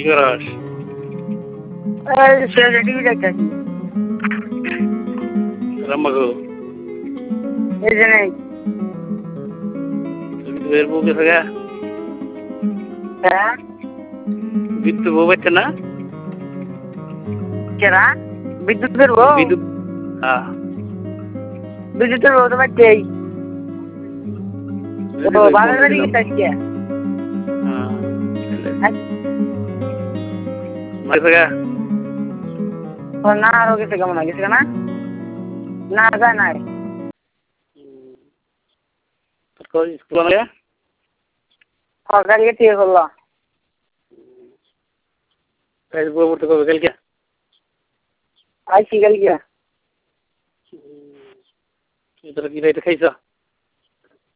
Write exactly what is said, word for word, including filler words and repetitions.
করস? এই ছেলে টিভি দেখতেছি। রাম্মাগো এই যে নেই। বিদ্যুতের বউ গেছে গা? হ্যাঁ বিদ্যুৎ বউ বাচ্চা না? কেনা বিদ্যুতের বউ? বিদ্যুৎ হ্যাঁ বিদ্যুতের বউ তো বাচ্চাই। ও বাবার বাড়ি গেছে আজকে। গেছে গা? ও না আরো গেছে কেমন গেছে না? না যায় নাই। স্কুল না? সরকারি টিয়ে করলো। বউ পড়তে কবে কালকে? আইসি কালকে। তোরা কি রাইতে খাইছ?